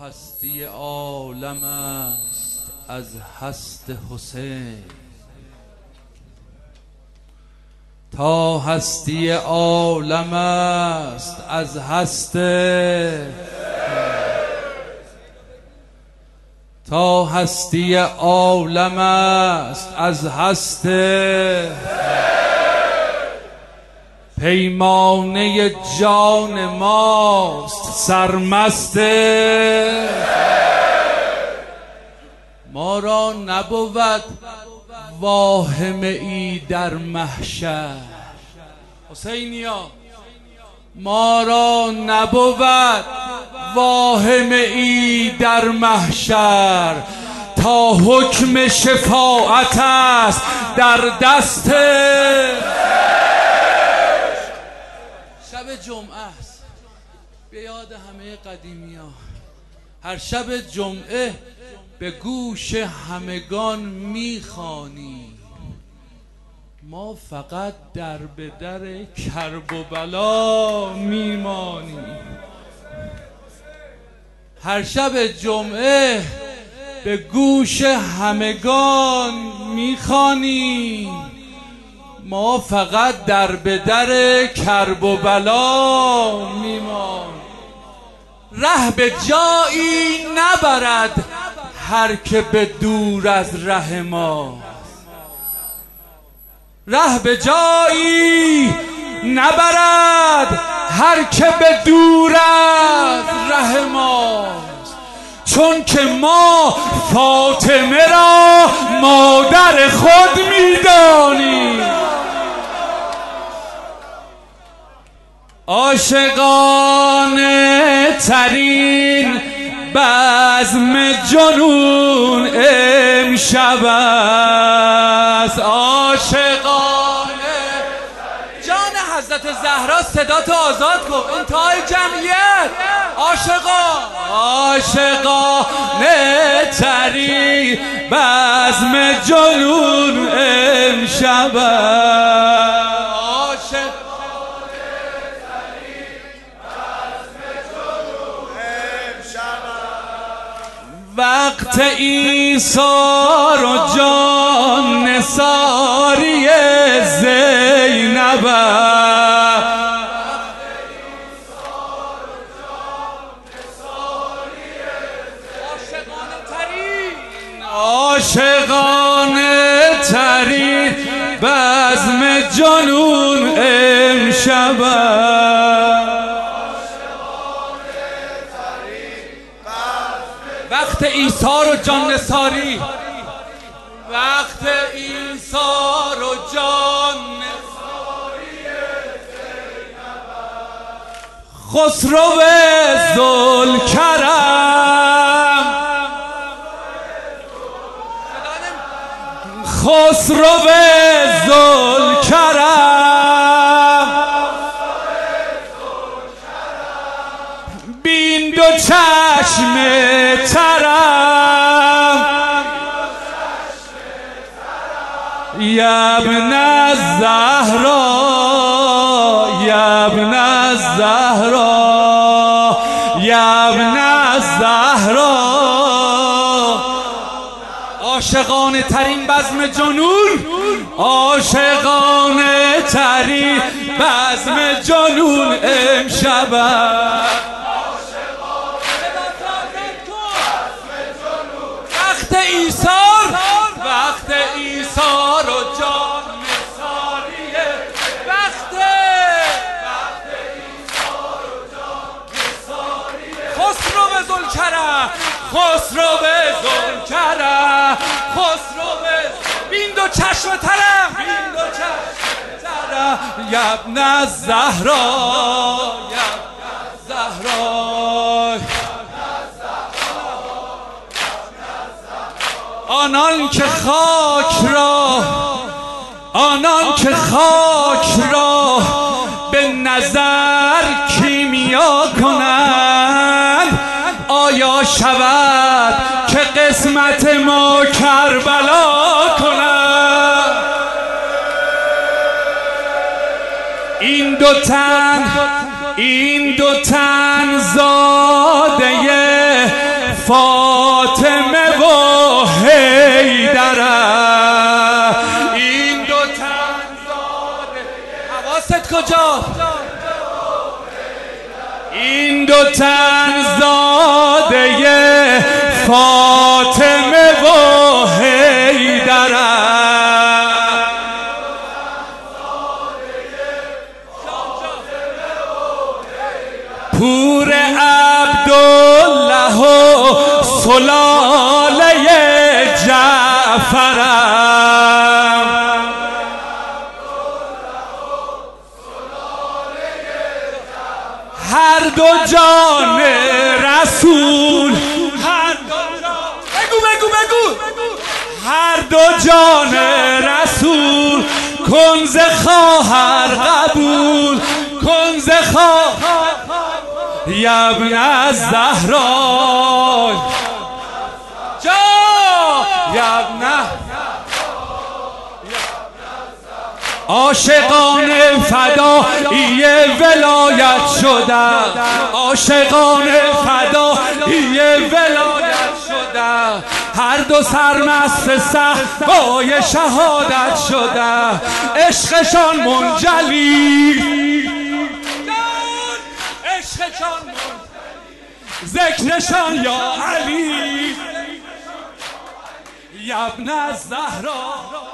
هستی عالم است از هست حسین، تا هستی عالم است از هست، تا هستی عالم است از هست، پیمانه جان ماست سرمست، ما را نبود واهمه ای در محشر. حسینیا ما را نبود واهمه ای در محشر، تا حکم شفاعت است در دست. شب جمعه است، به یاد همه قدیمی ها، هر شب جمعه به گوش همگان میخوانی، ما فقط در به در کرب و بلا میمانیم. هر شب جمعه به گوش همگان میخوانی، ما فقط در به در کرب و بلا میمانیم. ره به جایی نبرد هر که به دور از ره ما، ره به جایی نبرد هر که به دور از ره ماست، چون که ما فاطمه را مادر خود میدانیم. عاشقانه ترین بزم جنون امشب است، عاشقانه جان حضرت زهرا، صدا تو آزاد کن، انتهای جمعیت. عاشقانه ترین بزم جنون امشب است، وقت ایثار و جان نثاری زینب، عاشقانه ترین بزم جنون امشب، وقت ایثار و جان نثاری، وقت ایثار و جان نثاری خسرو ذوالکرم، خسرو ذوالکرم، بین دو چشم ترم، یا ابن الزهرا، یا ابن الزهرا، یا ابن الزهرا، عاشقانه ترین بزم جنون، عاشقانه ترین بزم جنون امشب، وقت ایثار، وقت ایثار و جان نثاریه، وقت ایثار و جان نثاریه خسرو ذوالکرم، خسرو ذوالکرم، خسرو بین دو چشم ترم، بین دو چشم ترم، یا ابن الزهرا، یا ابن الزهرا، آنان که خاک را، آنان که خاک را به نظر کیمیا کنند، آیا شود که قسمت ما کربلا کنند؟ این دو تن زاده فاطمه و حیدره. این دو تن زاده، حواست کجا؟ این دو تن زاده فاطمه و حیدره. پور عبدالله و سلاله جعفرم. هر دو جان رسول، بگو هر دو جان رسول کن ز خواهر قبول، کن ز خواهر یا ابن الزهرا جا یا ابن عاشقان فدایی ولایت شده، عاشقان فدایی ولایت شده. هر دو سرمست صحبای شهادت شده. عشقشان منجلی، عشقشان ذکرشان یا علی یا ابن الزهرا.